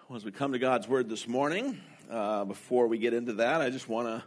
Well, as we come to God's Word this morning, before we get into that, I just want to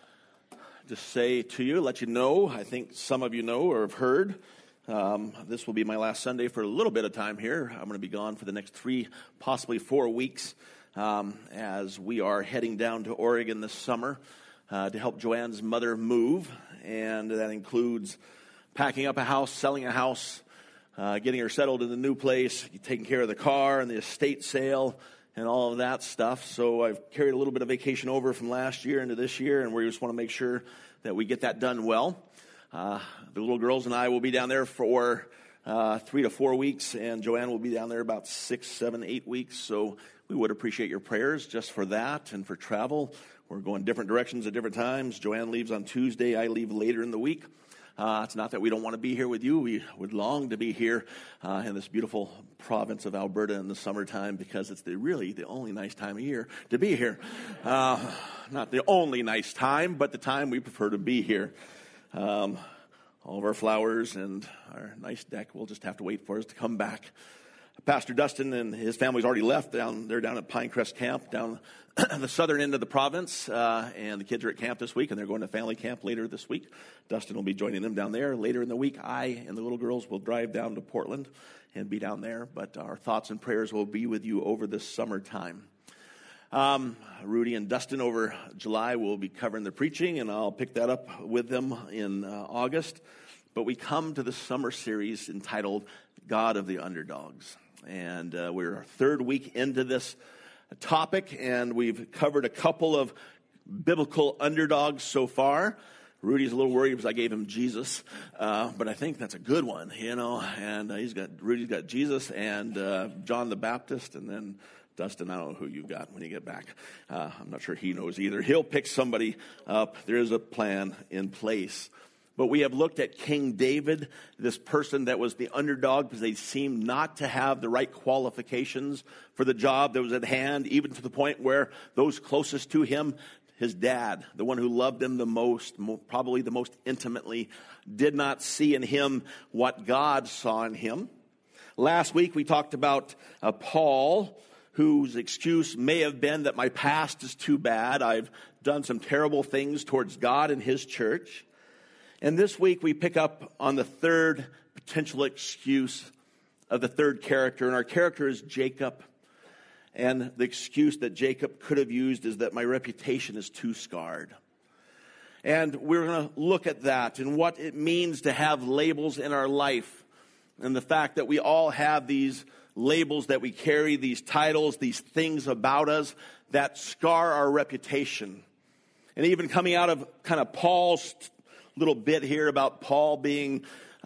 say to you, let you know, I think some of you know or have heard, this will be my last Sunday for a little bit of time here. I'm going to be gone for the next 3, possibly 4 weeks, as we are heading down to Oregon this summer to help Joanne's mother move, and that includes packing up a house, selling a house, getting her settled in the new place, taking care of the car and the estate sale, and all of that stuff. So I've carried a little bit of vacation over from last year into this year, and we just want to make sure that we get that done well. The little girls and I will be down there for 3 to 4 weeks, and Joanne will be down there about 6, 7, 8 weeks. So we would appreciate your prayers just for that and for travel. We're going different directions at different times. Joanne leaves on Tuesday. I leave later in the week. It's not that we don't want to be here with you. We would long to be here in this beautiful province of Alberta in the summertime, because it's really the only nice time of year to be here. Not the only nice time, but the time we prefer to be here. All of our flowers and our nice deck will just have to wait for us to come back. Pastor Dustin and his family's already left. They're down at Pinecrest Camp, down the southern end of the province, and the kids are at camp this week, and they're going to family camp later this week. Dustin will be joining them down there. Later in the week, I and the little girls will drive down to Portland and be down there, but our thoughts and prayers will be with you over this summertime. Rudy and Dustin over July will be covering the preaching, and I'll pick that up with them in August. But we come to the summer series entitled God of the Underdogs. And we're our 3rd week into this topic, and we've covered a couple of biblical underdogs so far. Rudy's a little worried because I gave him Jesus, but I think that's a good one, you know. And Rudy's got Jesus and John the Baptist, and then Dustin, I don't know who you got when you get back. I'm not sure he knows either. He'll pick somebody up. There is a plan in place. But we have looked at King David, this person that was the underdog because they seemed not to have the right qualifications for the job that was at hand, even to the point where those closest to him, his dad, the one who loved him the most, probably the most intimately, did not see in him what God saw in him. Last week we talked about Paul, whose excuse may have been that my past is too bad. I've done some terrible things towards God and his church. And this week we pick up on the third potential excuse of the third character. And our character is Jacob. And the excuse that Jacob could have used is that my reputation is too scarred. And we're going to look at that and what it means to have labels in our life. And the fact that we all have these labels that we carry, these titles, these things about us that scar our reputation. And even coming out of kind of Paul's little bit here about Paul being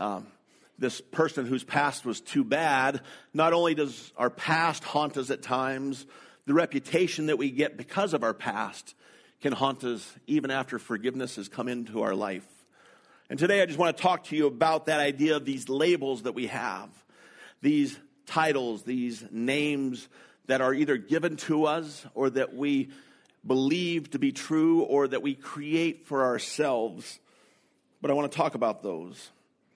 this person whose past was too bad, not only does our past haunt us at times, the reputation that we get because of our past can haunt us even after forgiveness has come into our life. And today I just want to talk to you about that idea of these labels that we have, these titles, these names that are either given to us or that we believe to be true or that we create for ourselves. But I want to talk about those.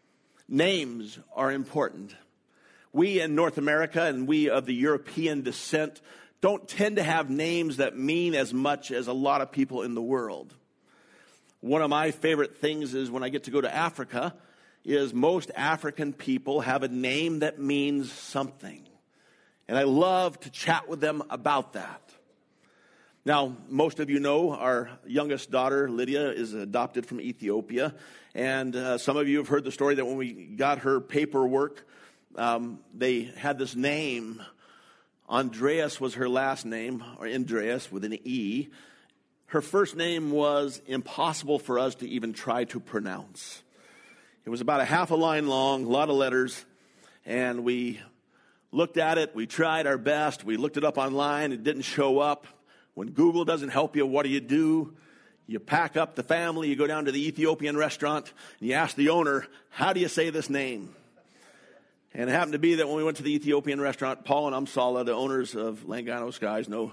Names are important. We in North America and we of the European descent don't tend to have names that mean as much as a lot of people in the world. One of my favorite things is when I get to go to Africa is most African people have a name that means something. And I love to chat with them about that. Now, most of you know our youngest daughter, Lydia, is adopted from Ethiopia. And some of you have heard the story that when we got her paperwork, they had this name. Andreas was her last name, or Andreas with an E. Her first name was impossible for us to even try to pronounce. It was about a half a line long, a lot of letters. And we looked at it. We tried our best. We looked it up online. It didn't show up. When Google doesn't help you, what do? You pack up the family, you go down to the Ethiopian restaurant, and you ask the owner, how do you say this name? And it happened to be that when we went to the Ethiopian restaurant, Paul and Amsala, the owners of Langano Skies, no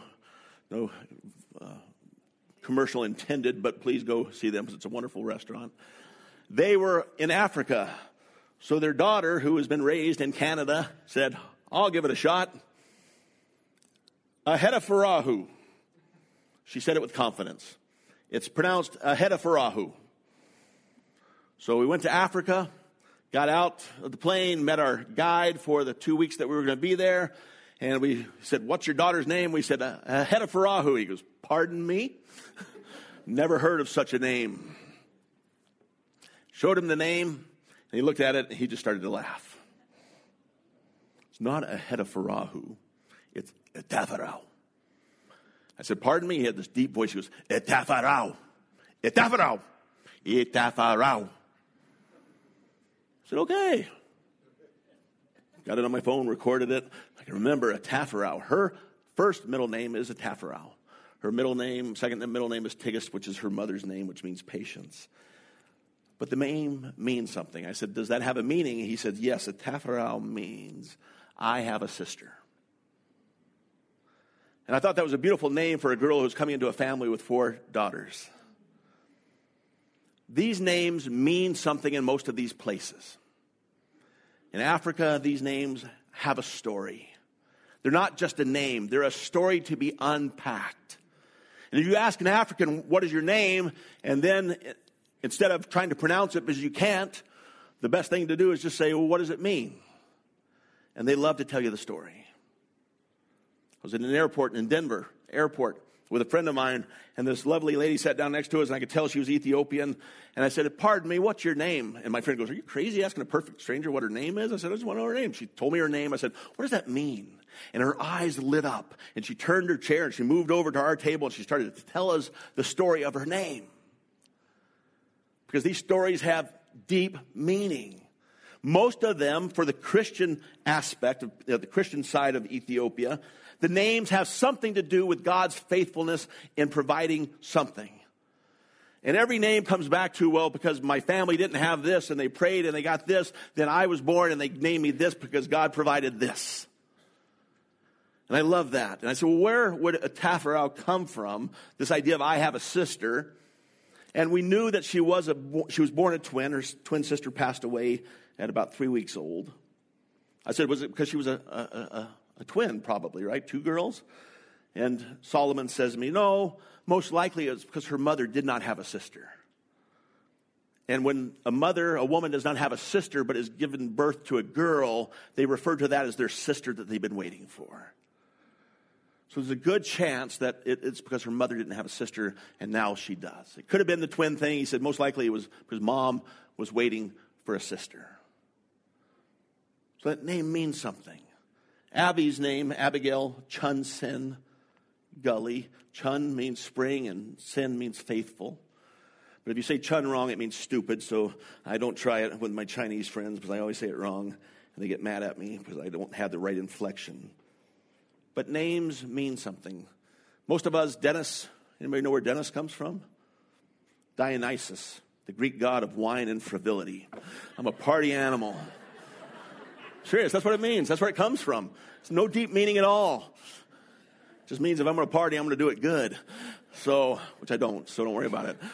commercial intended, but please go see them because it's a wonderful restaurant. They were in Africa. So their daughter, who has been raised in Canada, said, I'll give it a shot. Ahedafarahu. She said it with confidence. It's pronounced Ahedafarahu. So we went to Africa, got out of the plane, met our guide for the 2 weeks that we were going to be there. And we said, what's your daughter's name? We said, Ahedafarahu. He goes, pardon me? Never heard of such a name. Showed him the name, and he looked at it, and he just started to laugh. It's not Ahedafarahu. It's Etafarao. I said, pardon me? He had this deep voice. He goes, Etafarao. Etafarao. Etafarao. I said, okay. Got it on my phone, recorded it. I can remember Etafarao. Her first middle name is Etafarao. Her second middle name is Tigist, which is her mother's name, which means patience. But the name means something. I said, does that have a meaning? He said, yes, Etafarao means I have a sister. And I thought that was a beautiful name for a girl who's coming into a family with 4 daughters. These names mean something in most of these places. In Africa, these names have a story. They're not just a name. They're a story to be unpacked. And if you ask an African, what is your name? And then instead of trying to pronounce it because you can't, the best thing to do is just say, well, what does it mean? And they love to tell you the story. I was in an airport in Denver, with a friend of mine, and this lovely lady sat down next to us, and I could tell she was Ethiopian. And I said, pardon me, what's your name? And my friend goes, are you crazy asking a perfect stranger what her name is? I said, I just want to know her name. She told me her name. I said, what does that mean? And her eyes lit up, and she turned her chair, and she moved over to our table, and she started to tell us the story of her name. Because these stories have deep meaning. Most of them, for the Christian aspect, of the Christian side of Ethiopia, the names have something to do with God's faithfulness in providing something. And every name comes back to, well, because my family didn't have this, and they prayed, and they got this, then I was born, and they named me this because God provided this. And I love that. And I said, well, where would Etafarao come from? This idea of I have a sister. And we knew that she was born a twin. Her twin sister passed away at about 3 weeks old. I said, was it because she was a twin, probably, right? 2 girls? And Solomon says to me, no, most likely it's because her mother did not have a sister. And when a woman does not have a sister but is given birth to a girl, they refer to that as their sister that they've been waiting for. So there's a good chance that it's because her mother didn't have a sister, and now she does. It could have been the twin thing. He said most likely it was because mom was waiting for a sister. So that name means something. Abby's name, Abigail Chun Sin Gully. Chun means spring, and Sin means faithful. But if you say Chun wrong, it means stupid, so I don't try it with my Chinese friends because I always say it wrong, and they get mad at me because I don't have the right inflection. But names mean something. Most of us, Dennis, anybody know where Dennis comes from? Dionysus, the Greek god of wine and frivolity. I'm a party animal. Serious, that's what it means. That's where it comes from. It's no deep meaning at all. It just means if I'm going to party, I'm going to do it good. So, which I don't, so don't worry about it.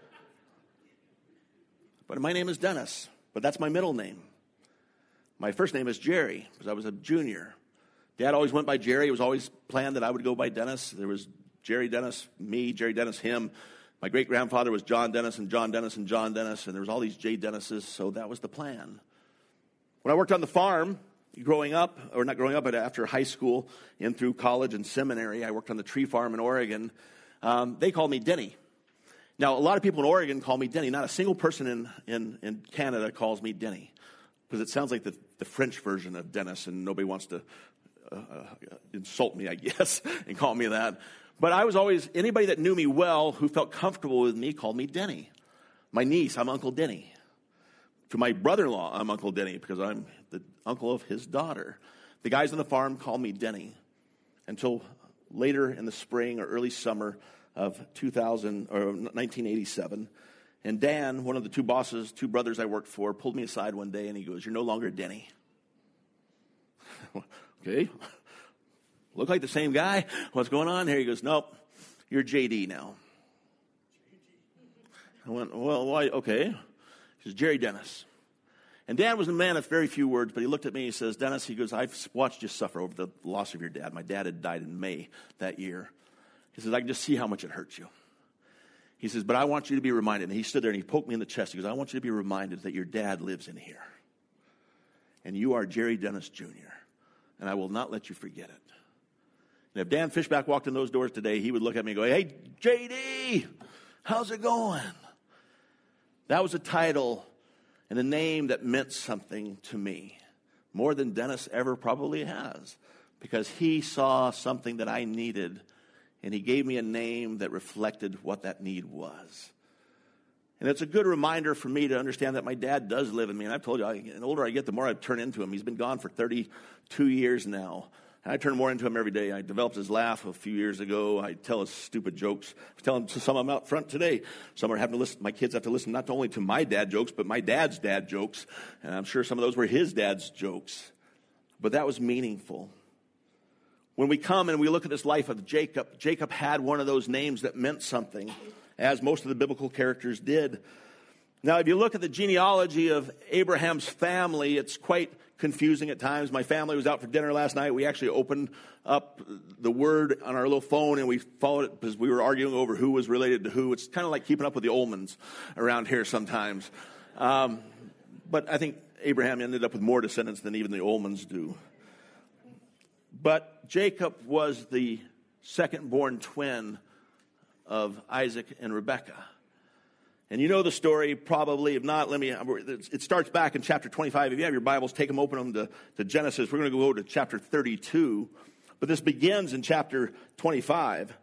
But my name is Dennis, but that's my middle name. My first name is Jerry, because I was a junior. Dad always went by Jerry. It was always planned that I would go by Dennis. There was Jerry Dennis, me, Jerry Dennis, him. My great-grandfather was John Dennis and John Dennis and John Dennis, and there was all these J. Dennises, so that was the plan. When I worked on the farm, but after high school and through college and seminary, I worked on the tree farm in Oregon. They called me Denny. Now, a lot of people in Oregon call me Denny. Not a single person in Canada calls me Denny, because it sounds like the French version of Dennis, and nobody wants to insult me, I guess, and call me that. But I was always, anybody that knew me well, who felt comfortable with me, called me Denny. My niece, I'm Uncle Denny. To my brother-in-law, I'm Uncle Denny, because I'm the uncle of his daughter. The guys on the farm call me Denny until later in the spring or early summer of 1987. And Dan, one of the two brothers I worked for, pulled me aside one day and he goes, "You're no longer Denny." Okay. Look like the same guy. What's going on here? He goes, "Nope, you're JD now." I went, "Well, why?" Okay. He says, "Jerry Dennis." And Dad was a man of very few words, but he looked at me and he says, Dennis, he goes, I've watched you suffer over the loss of your dad. My dad had died in May that year. He says, I can just see how much it hurts you. He says, but I want you to be reminded. And he stood there and he poked me in the chest. He goes, I want you to be reminded that your dad lives in here. And you are Jerry Dennis Jr. And I will not let you forget it. And if Dan Fishback walked in those doors today, he would look at me and go, hey, JD, how's it going? That was a title and a name that meant something to me, more than Dennis ever probably has, because he saw something that I needed, and he gave me a name that reflected what that need was. And it's a good reminder for me to understand that my dad does live in me. And I've told you, the older I get, the more I turn into him. He's been gone for 32 years now. And I turn more into him every day. I developed his laugh a few years ago. I tell his stupid jokes. I tell him some of them out front today. Some are having to listen. My kids have to listen not only to my dad jokes, but my dad's dad jokes. And I'm sure some of those were his dad's jokes. But that was meaningful. When we come and we look at this life of Jacob, Jacob had one of those names that meant something, as most of the biblical characters did. Now, if you look at the genealogy of Abraham's family, it's quite confusing at times. My family was out for dinner last night. We actually opened up the word on our little phone, and we followed it because we were arguing over who was related to who. It's kind of like keeping up with the Ullmans around here sometimes. But I think Abraham ended up with more descendants than even the Ullmans do. But Jacob was the second-born twin of Isaac and Rebekah. And you know the story probably. If not, it starts back in chapter 25. If you have your Bibles, take them, open them to Genesis. We're going to go to chapter 32. But this begins in chapter 25.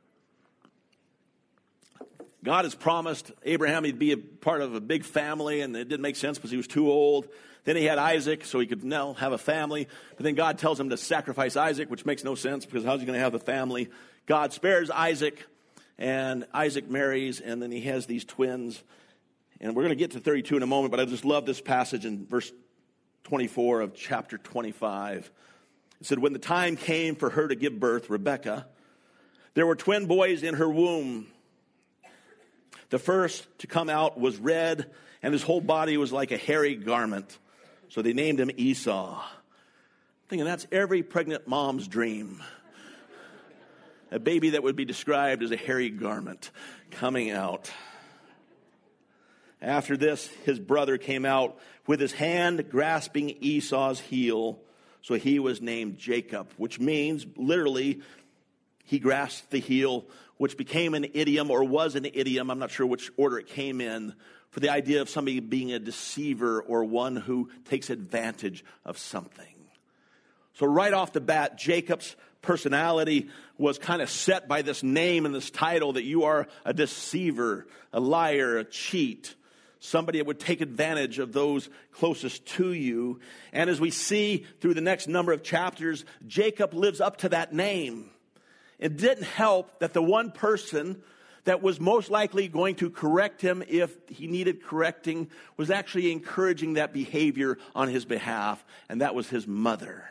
God has promised Abraham he'd be a part of a big family, and it didn't make sense because he was too old. Then he had Isaac, so he could now have a family. But then God tells him to sacrifice Isaac, which makes no sense because how's he going to have a family? God spares Isaac. And Isaac marries, and then he has these twins. And we're going to get to 32 in a moment, but I just love this passage in verse 24 of chapter 25. It said, when the time came for her to give birth, Rebekah, there were twin boys in her womb. The first to come out was red, and his whole body was like a hairy garment. So they named him Esau. I'm thinking that's every pregnant mom's dream. A baby that would be described as a hairy garment coming out. After this, his brother came out with his hand grasping Esau's heel. So he was named Jacob, which means literally he grasped the heel, which became an idiom or was an idiom. I'm not sure which order it came in, for the idea of somebody being a deceiver or one who takes advantage of something. So right off the bat, Jacob's personality was kind of set by this name and this title that you are a deceiver, a liar, a cheat, somebody that would take advantage of those closest to you. And as we see through the next number of chapters, Jacob lives up to that name. It didn't help that the one person that was most likely going to correct him if he needed correcting was actually encouraging that behavior on his behalf, and that was his mother.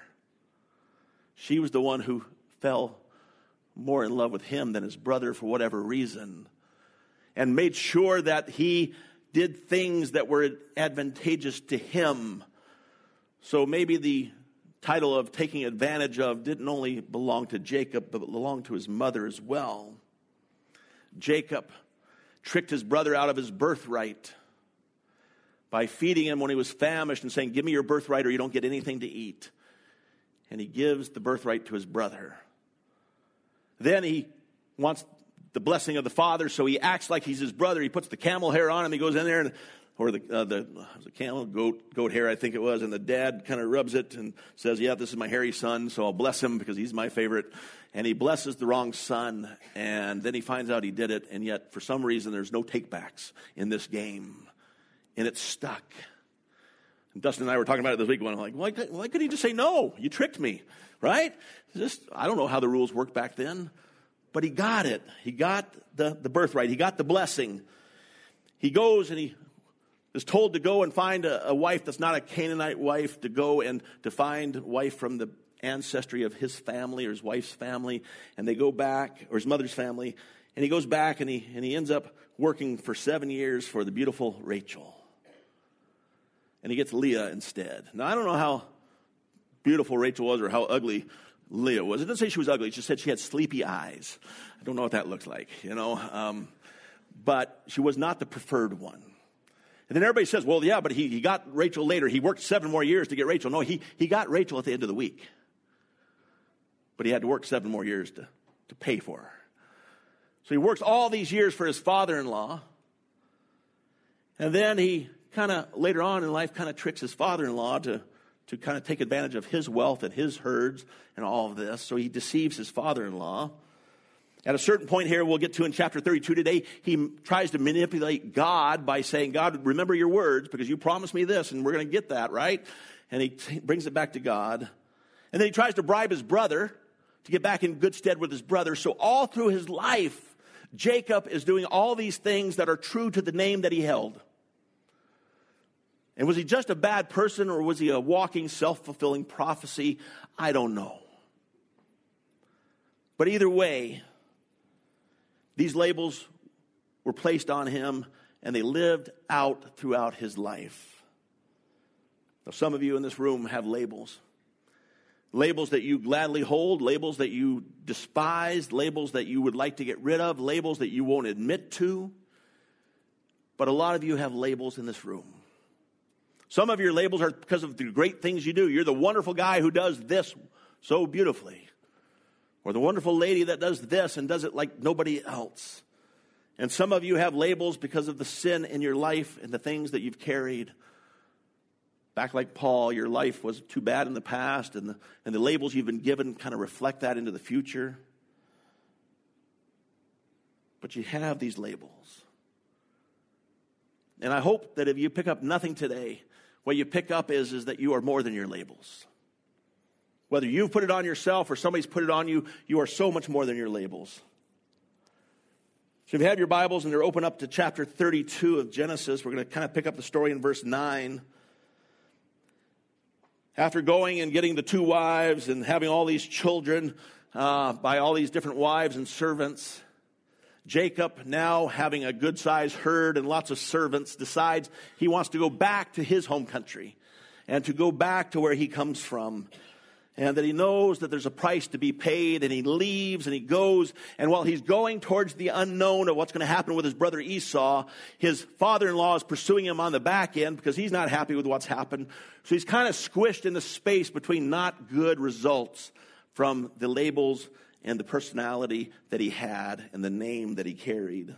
She was the one who fell more in love with him than his brother for whatever reason, and made sure that he did things that were advantageous to him. So maybe the title of taking advantage of didn't only belong to Jacob, but belonged to his mother as well. Jacob tricked his brother out of his birthright by feeding him when he was famished and saying, give me your birthright or you don't get anything to eat. And he gives the birthright to his brother. Then he wants the blessing of the father, so he acts like he's his brother. He puts the camel hair on him. He goes in there, or the camel, goat hair, I think it was, and the dad kind of rubs it and says, yeah, this is my hairy son, so I'll bless him because he's my favorite. And he blesses the wrong son, and then he finds out he did it, and yet for some reason there's no takebacks in this game, and it's stuck. And Dustin and I were talking about it this week, and I'm like, why couldn't he just say, no, you tricked me, right? I don't know how the rules worked back then, but he got it. He got the birthright. He got the blessing. He goes and he is told to go and find a wife that's not a Canaanite wife, to go and to find a wife from the ancestry of his family or his wife's family. And they go back, or his mother's family, and he goes back and he ends up working for 7 years for the beautiful Rachel. and he gets Leah instead. Now, I don't know how beautiful Rachel was or how ugly Leah was. It doesn't say she was ugly. It just said she had sleepy eyes. I don't know what that looks like, but she was not the preferred one. And then everybody says, well, yeah, but he got Rachel later. He worked 7 more years to get Rachel. No, he got Rachel at the end of the week. But he had to work 7 more years to pay for her. So he works all these years for his father-in-law. And then he kind of, later on in life, kind of tricks his father-in-law to kind of take advantage of his wealth and his herds and all of this. So he deceives his father-in-law. At a certain point here, we'll get to in chapter 32 today, he tries to manipulate God by saying, God, remember your words because you promised me this and we're going to get that, right? And he brings it back to God. And then he tries to bribe his brother to get back in good stead with his brother. So all through his life, Jacob is doing all these things that are true to the name that he held. And was he just a bad person or was he a walking, self-fulfilling prophecy? I don't know. But either way, these labels were placed on him and they lived out throughout his life. Now, some of you in this room have labels. Labels that you gladly hold, labels that you despise, labels that you would like to get rid of, labels that you won't admit to. But a lot of you have labels in this room. Some of your labels are because of the great things you do. You're the wonderful guy who does this so beautifully. Or the wonderful lady that does this and does it like nobody else. And some of you have labels because of the sin in your life and the things that you've carried. Back like Paul, your life was too bad in the past, and the labels you've been given kind of reflect that into the future. But you have these labels. And I hope that if you pick up nothing today, what you pick up is that you are more than your labels. Whether you've put it on yourself or somebody's put it on you, you are so much more than your labels. So if you have your Bibles and they're open up to chapter 32 of Genesis, we're going to kind of pick up the story in verse 9. After going and getting the 2 wives and having all these children by all these different wives and servants, Jacob, now having a good-sized herd and lots of servants, decides he wants to go back to his home country and to go back to where he comes from. And that he knows that there's a price to be paid, and he leaves and he goes. And while he's going towards the unknown of what's going to happen with his brother Esau, his father-in-law is pursuing him on the back end because he's not happy with what's happened. So he's kind of squished in the space between not good results from the labels and the personality that he had and the name that he carried.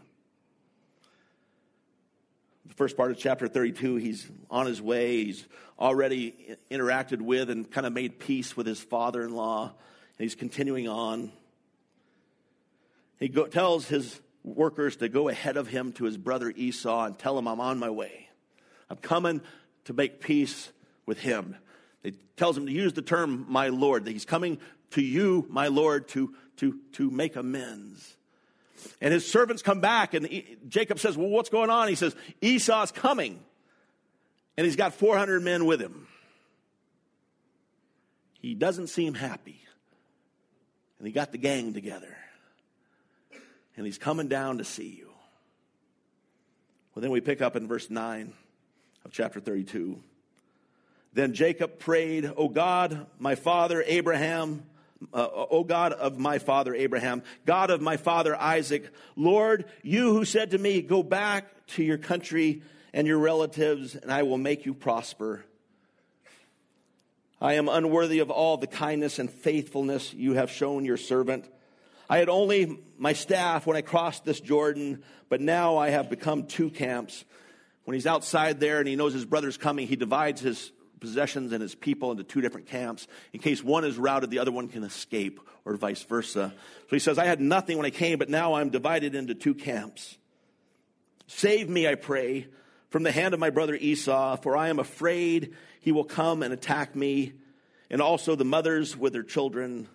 The first part of chapter 32, he's on his way. He's already interacted with and kind of made peace with his father-in-law. And he's continuing on. He tells his workers to go ahead of him to his brother Esau and tell him, I'm on my way. I'm coming to make peace with him. He tells him to use the term, my Lord, that he's coming to you, my Lord, to make amends. And his servants come back, and Jacob says, well, what's going on? He says, Esau's coming, and he's got 400 men with him. He doesn't seem happy. And he got the gang together, and he's coming down to see you. Well, then we pick up in verse 9 of chapter 32. Then Jacob prayed, O God, my father Abraham, O God of my father Abraham, God of my father Isaac, Lord, you who said to me, go back to your country and your relatives, and I will make you prosper. I am unworthy of all the kindness and faithfulness you have shown your servant. I had only my staff when I crossed this Jordan, but now I have become 2 camps. When he's outside there and he knows his brother's coming, he divides his possessions and his people into 2 different camps. In case one is routed, the other one can escape, or vice versa. So he says, I had nothing when I came, but now I'm divided into 2 camps. Save me, I pray, from the hand of my brother Esau, for I am afraid he will come and attack me, and also the mothers with their children.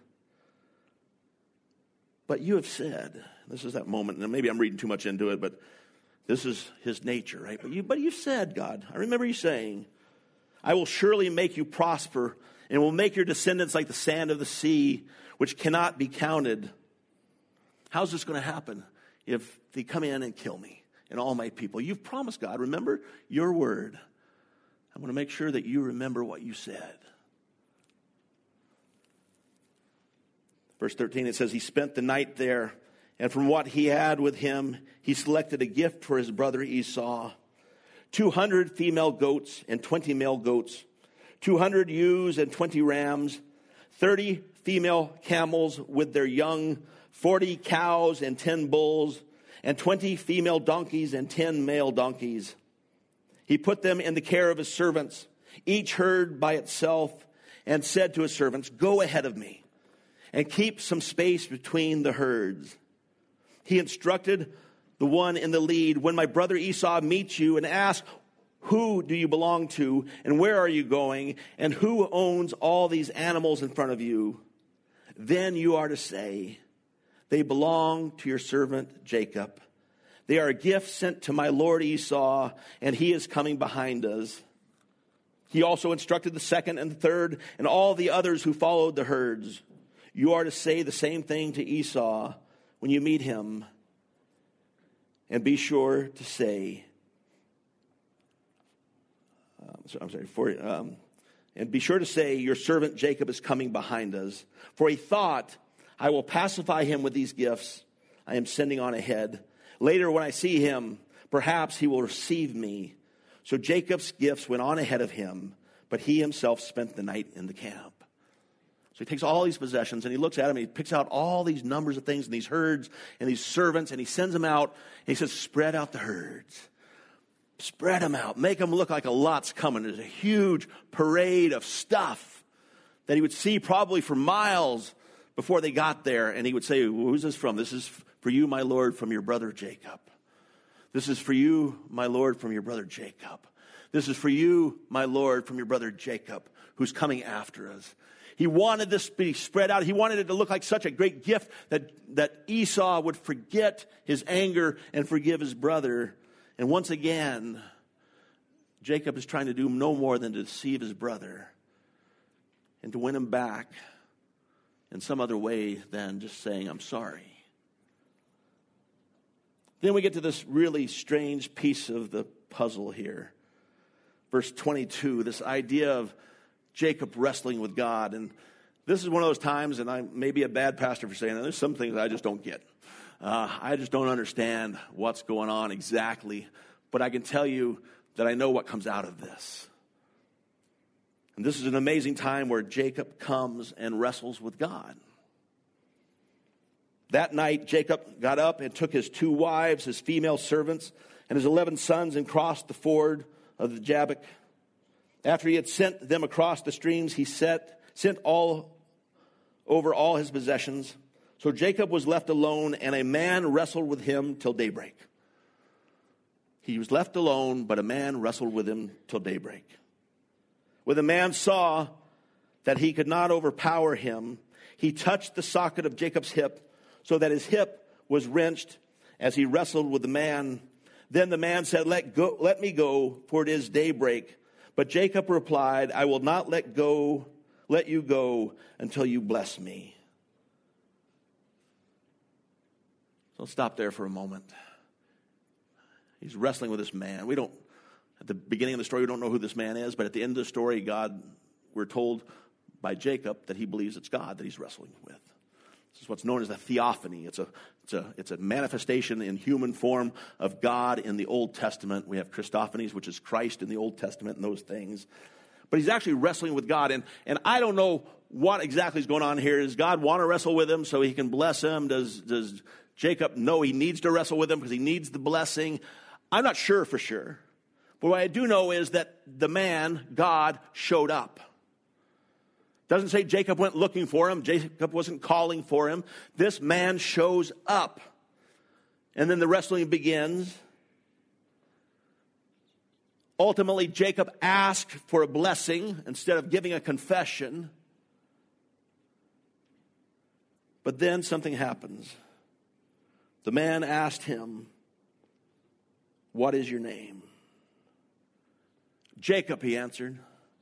But you have said, this is that moment, and maybe I'm reading too much into it, but this is his nature, right? But you said, God, I remember you saying, I will surely make you prosper and will make your descendants like the sand of the sea, which cannot be counted. How's this going to happen if they come in and kill me and all my people? You've promised, God, remember your word. I want to make sure that you remember what you said. Verse 13, it says, he spent the night there, and from what he had with him, he selected a gift for his brother Esau, 200 female goats and 20 male goats, 200 ewes and 20 rams, 30 female camels with their young, 40 cows and 10 bulls, and 20 female donkeys and 10 male donkeys. He put them in the care of his servants, each herd by itself, and said to his servants, go ahead of me and keep some space between the herds. He instructed the one in the lead, when my brother Esau meets you and asks, who do you belong to, and where are you going, and who owns all these animals in front of you? Then you are to say, they belong to your servant Jacob. They are a gift sent to my lord Esau, and he is coming behind us. He also instructed the second and the third and all the others who followed the herds. You are to say the same thing to Esau when you meet him. And be sure to say, and be sure to say, your servant Jacob is coming behind us. For he thought, I will pacify him with these gifts I am sending on ahead. Later when I see him, perhaps he will receive me. So Jacob's gifts went on ahead of him, but he himself spent the night in the camp. So he takes all these possessions and he looks at them and he picks out all these numbers of things and these herds and these servants and he sends them out and he says, spread out the herds. Spread them out. Make them look like a lot's coming. There's a huge parade of stuff that he would see probably for miles before they got there. And he would say, who's this from? This is for you, my Lord, from your brother Jacob. This is for you, my Lord, from your brother Jacob. This is for you, my Lord, from your brother Jacob, who's coming after us. He wanted this to be spread out. He wanted it to look like such a great gift that Esau would forget his anger and forgive his brother. And once again, Jacob is trying to do no more than to deceive his brother and to win him back in some other way than just saying, I'm sorry. Then we get to this really strange piece of the puzzle here. Verse 22, this idea of Jacob wrestling with God. And this is one of those times, and I may be a bad pastor for saying that, there's some things I just don't get. I just don't understand what's going on exactly. But I can tell you that I know what comes out of this. And this is an amazing time where Jacob comes and wrestles with God. That night, Jacob got up and took his 2 wives, his female servants, and his 11 sons and crossed the ford of the Jabbok. After he had sent them across the streams, he sent all over all his possessions. So Jacob was left alone, and a man wrestled with him till daybreak. He was left alone, but a man wrestled with him till daybreak. When the man saw that he could not overpower him, he touched the socket of Jacob's hip, so that his hip was wrenched as he wrestled with the man. Then the man said, let me go, for it is daybreak. But Jacob replied, I will not let you go until you bless me. So let's stop there for a moment. He's wrestling with this man. At the beginning of the story, we don't know who this man is, but at the end of the story, we're told by Jacob that he believes it's God that he's wrestling with. This is what's known as a theophany. It's a manifestation in human form of God in the Old Testament. We have Christophanies, which is Christ in the Old Testament and those things. But he's actually wrestling with God. And I don't know what exactly is going on here. Does God want to wrestle with him so he can bless him? Does Jacob know he needs to wrestle with him because he needs the blessing? I'm not sure for sure. But what I do know is that the man, God, showed up. Doesn't say Jacob went looking for him. Jacob wasn't calling for him. This man shows up. And then the wrestling begins. Ultimately, Jacob asked for a blessing instead of giving a confession. But then something happens. The man asked him, what is your name? Jacob, he answered.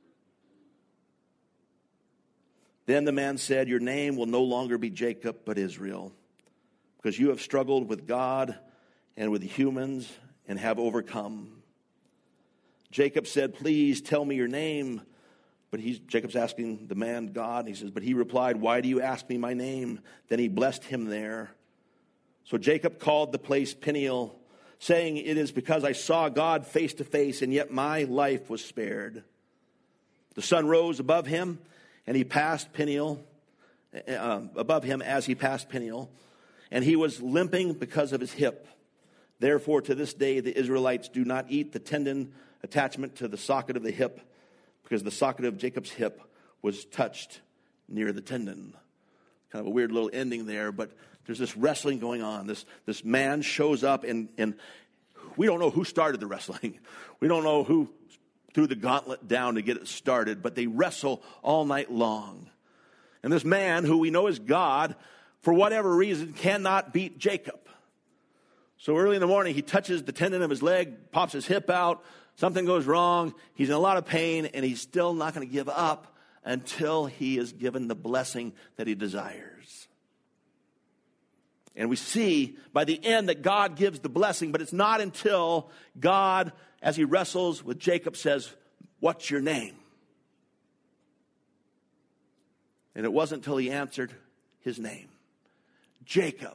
Then the man said, your name will no longer be Jacob, but Israel, because you have struggled with God and with humans and have overcome. Jacob said, please tell me your name. But Jacob's asking the man, God. He says, but he replied, why do you ask me my name? Then he blessed him there. So Jacob called the place Peniel, saying, it is because I saw God face to face, and yet my life was spared. The sun rose above him, and he passed Peniel, above him as he passed Peniel, and he was limping because of his hip. Therefore, to this day, the Israelites do not eat the tendon attachment to the socket of the hip, because the socket of Jacob's hip was touched near the tendon. Kind of a weird little ending there, but there's this wrestling going on. This man shows up, and we don't know who started the wrestling. We don't know who threw the gauntlet down to get it started, but they wrestle all night long. And this man, who we know is God, for whatever reason, cannot beat Jacob. So early in the morning, he touches the tendon of his leg, pops his hip out, something goes wrong, he's in a lot of pain, and he's still not going to give up until he is given the blessing that he desires. And we see by the end that God gives the blessing, but it's not until God, as he wrestles with Jacob, says, what's your name? And it wasn't until he answered his name, Jacob.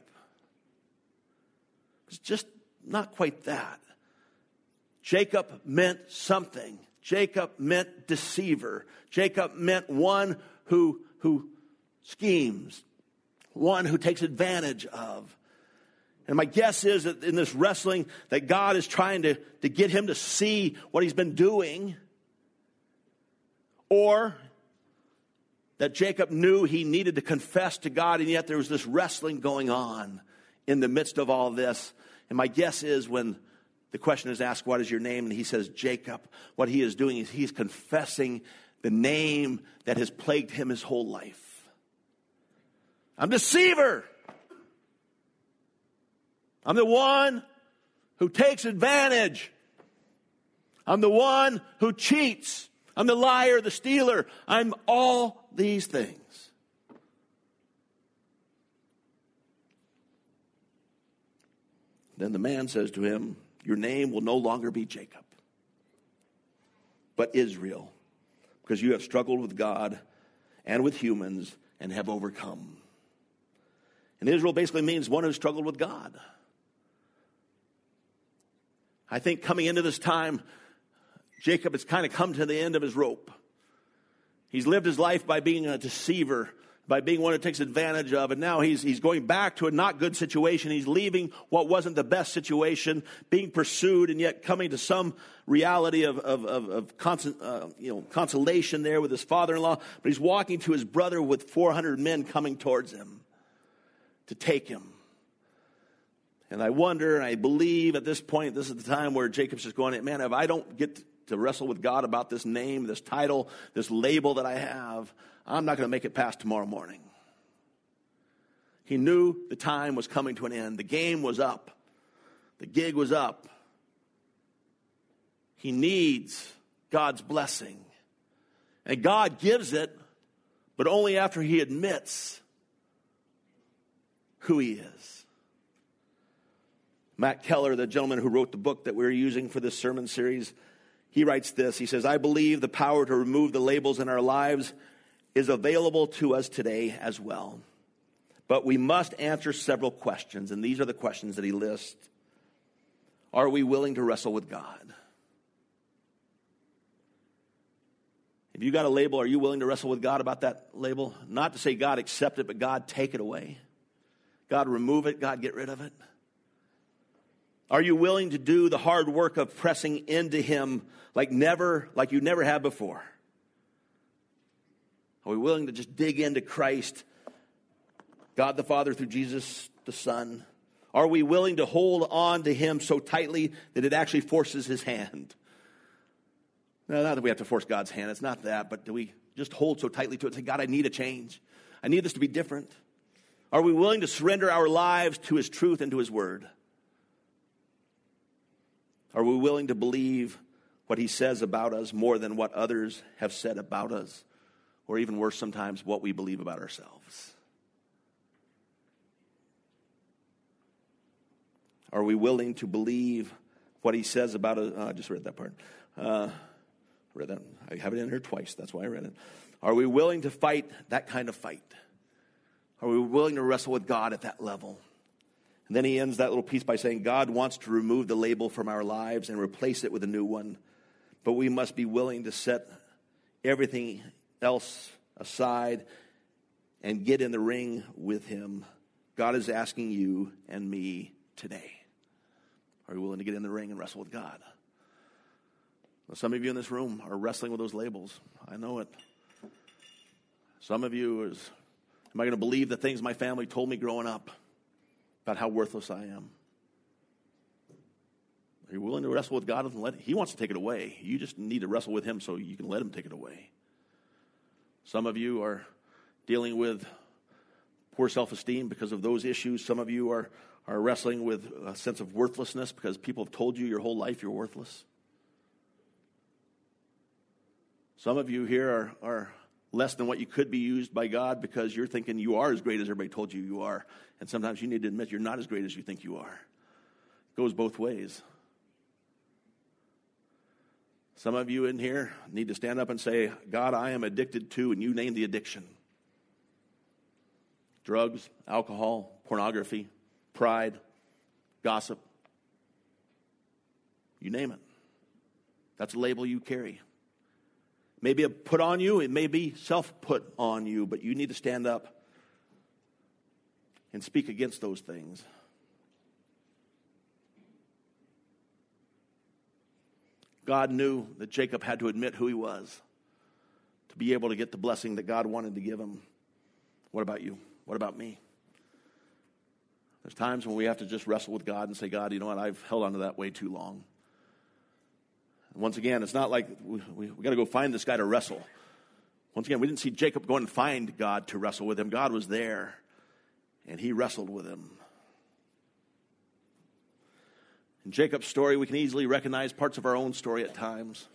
It's just not quite that. Jacob meant something. Jacob meant deceiver. Jacob meant one who schemes, one who takes advantage of. And my guess is that in this wrestling that God is trying to get him to see what he's been doing, or that Jacob knew he needed to confess to God, and yet there was this wrestling going on in the midst of all this. And my guess is when the question is asked, what is your name? And he says, Jacob. What he is doing is he's confessing the name that has plagued him his whole life. I'm deceiver. I'm the one who takes advantage. I'm the one who cheats. I'm the liar, the stealer. I'm all these things. Then the man says to him, your name will no longer be Jacob, but Israel, because you have struggled with God and with humans and have overcome. And Israel basically means one who struggled with God. I think coming into this time, Jacob has kind of come to the end of his rope. He's lived his life by being a deceiver, by being one who takes advantage of, and now he's going back to a not good situation. He's leaving what wasn't the best situation, being pursued, and yet coming to some reality of consolation there with his father-in-law. But he's walking to his brother with 400 men coming towards him to take him. And I wonder, and I believe at this point, this is the time where Jacob's just going, man, if I don't get to wrestle with God about this name, this title, this label that I have, I'm not going to make it past tomorrow morning. He knew the time was coming to an end. The game was up. The gig was up. He needs God's blessing. And God gives it, but only after he admits who he is. Matt Keller, the gentleman who wrote the book that we're using for this sermon series, he writes this. He says, I believe the power to remove the labels in our lives is available to us today as well. But we must answer several questions, and these are the questions that he lists. Are we willing to wrestle with God? If you got a label, are you willing to wrestle with God about that label? Not to say God accept it, but God take it away. God remove it. God get rid of it. Are you willing to do the hard work of pressing into him like you never have before? Are we willing to just dig into Christ, God the Father through Jesus the Son? Are we willing to hold on to him so tightly that it actually forces his hand? No, not that we have to force God's hand. It's not that. But do we just hold so tightly to it and say, God, I need a change. I need this to be different. Are we willing to surrender our lives to his truth and to his word? Are we willing to believe what he says about us more than what others have said about us? Or even worse sometimes, what we believe about ourselves? Are we willing to believe what he says about I just read that part. Read that. I have it in here twice. That's why I read it. Are we willing to fight that kind of fight? Are we willing to wrestle with God at that level? And then he ends that little piece by saying, God wants to remove the label from our lives and replace it with a new one. But we must be willing to set everything else aside and get in the ring with him. God is asking you and me today. Are you willing to get in the ring and wrestle with God? Well, some of you in this room are wrestling with those labels. I know it. Some of you am I going to believe the things my family told me growing up about how worthless I am? Are you willing to wrestle with God and he wants to take it away. You just need to wrestle with him so you can let him take it away. Some of you are dealing with poor self-esteem because of those issues. Some of you are wrestling with a sense of worthlessness because people have told you your whole life you're worthless. Some of you here are less than what you could be used by God because you're thinking you are as great as everybody told you you are. And sometimes you need to admit you're not as great as you think you are. It goes both ways. Some of you in here need to stand up and say, God, I am addicted to, and you name the addiction. Drugs, alcohol, pornography, pride, gossip. You name it. That's a label you carry. It may be put on you, it may be self-put on you, but you need to stand up and speak against those things. God knew that Jacob had to admit who he was to be able to get the blessing that God wanted to give him. What about you? What about me? There's times when we have to just wrestle with God and say, God, you know what? I've held on to that way too long. And once again, it's not like we got to go find this guy to wrestle. Once again, we didn't see Jacob go and find God to wrestle with him. God was there, and he wrestled with him. In Jacob's story, we can easily recognize parts of our own story at times.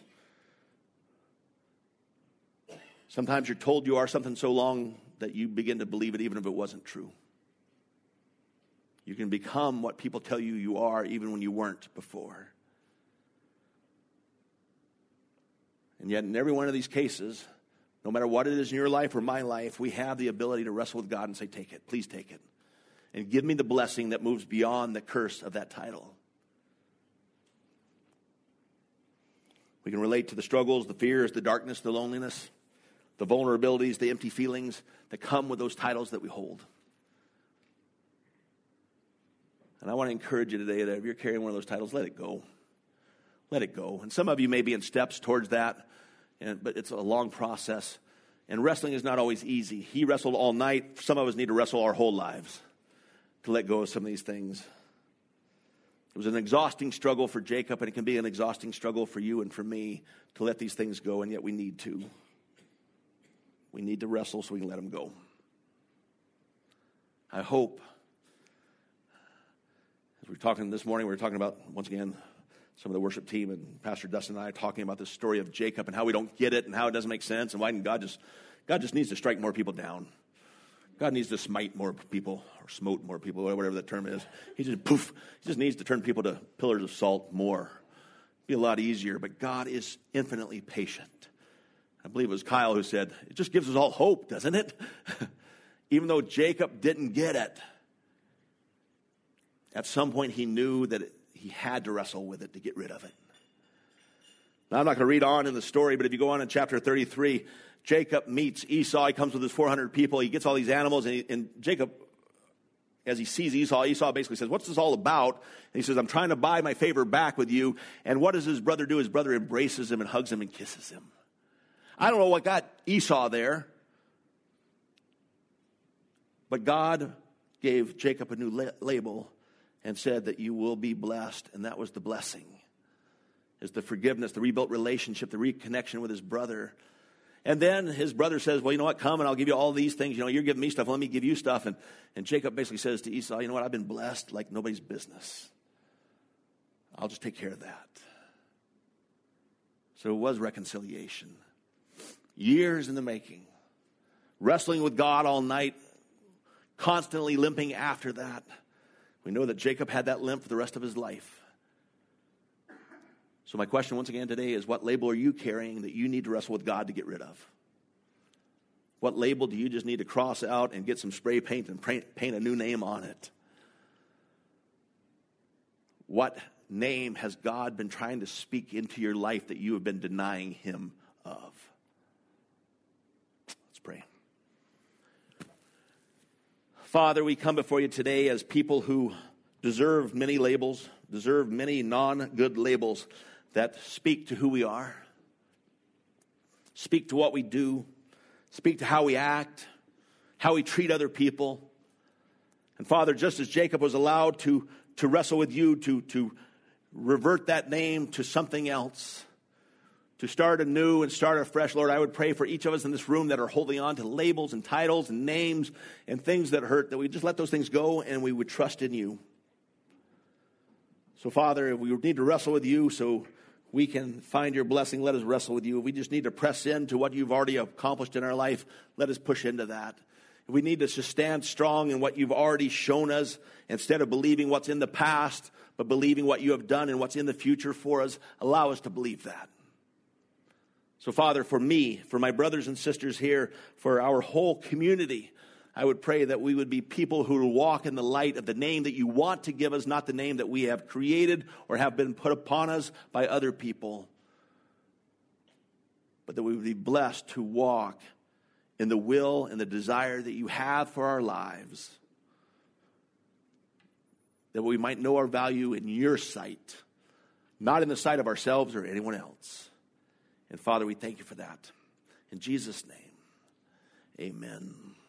Sometimes you're told you are something so long that you begin to believe it even if it wasn't true. You can become what people tell you you are even when you weren't before. And yet in every one of these cases, no matter what it is in your life or my life, we have the ability to wrestle with God and say, take it, please take it. And give me the blessing that moves beyond the curse of that title. We can relate to the struggles, the fears, the darkness, the loneliness, the vulnerabilities, the empty feelings that come with those titles that we hold. And I want to encourage you today that if you're carrying one of those titles, let it go. Let it go. And some of you may be in steps towards that, but it's a long process. And wrestling is not always easy. He wrestled all night. Some of us need to wrestle our whole lives to let go of some of these things. It was an exhausting struggle for Jacob, and it can be an exhausting struggle for you and for me to let these things go, and yet we need to. We need to wrestle so we can let them go. I hope, as we're talking this morning, we were talking about, once again, some of the worship team and Pastor Dustin and I are talking about this story of Jacob and how we don't get it and how it doesn't make sense and why God just needs to strike more people down. God needs to smite more people or smote more people, whatever that term is. He just needs to turn people to pillars of salt more. It'd be a lot easier, but God is infinitely patient. I believe it was Kyle who said, it just gives us all hope, doesn't it? Even though Jacob didn't get it, at some point he knew that he had to wrestle with it to get rid of it. Now, I'm not going to read on in the story, but if you go on in chapter 33, Jacob meets Esau. He comes with his 400 people. He gets all these animals, and Jacob, as he sees Esau basically says, what's this all about? And he says, I'm trying to buy my favor back with you. And what does his brother do? His brother embraces him and hugs him and kisses him. I don't know what got Esau there, but God gave Jacob a new label and said that you will be blessed, and that was the blessing. Is the forgiveness, the rebuilt relationship, the reconnection with his brother. And then his brother says, well, you know what, come and I'll give you all these things. You know, you're giving me stuff, let me give you stuff. And Jacob basically says to Esau, you know what, I've been blessed like nobody's business. I'll just take care of that. So it was reconciliation. Years in the making. Wrestling with God all night, constantly limping after that. We know that Jacob had that limp for the rest of his life. So my question once again today is, what label are you carrying that you need to wrestle with God to get rid of? What label do you just need to cross out and get some spray paint and paint a new name on it? What name has God been trying to speak into your life that you have been denying him of? Let's pray. Father, we come before you today as people who deserve many labels, deserve many non-good labels that speak to who we are, speak to what we do, speak to how we act, how we treat other people. And Father, just as Jacob was allowed to wrestle with you, to revert that name to something else, to start anew and start afresh, Lord, I would pray for each of us in this room that are holding on to labels and titles and names and things that hurt, that we just let those things go and we would trust in you. So, Father, we need to wrestle with you so we can find your blessing. Let us wrestle with you. If we just need to press into what you've already accomplished in our life, let us push into that. If we need to just stand strong in what you've already shown us, instead of believing what's in the past, but believing what you have done and what's in the future for us, allow us to believe that. So, Father, for me, for my brothers and sisters here, for our whole community, I would pray that we would be people who will walk in the light of the name that you want to give us, not the name that we have created or have been put upon us by other people. But that we would be blessed to walk in the will and the desire that you have for our lives. That we might know our value in your sight, not in the sight of ourselves or anyone else. And Father, we thank you for that. In Jesus' name, amen.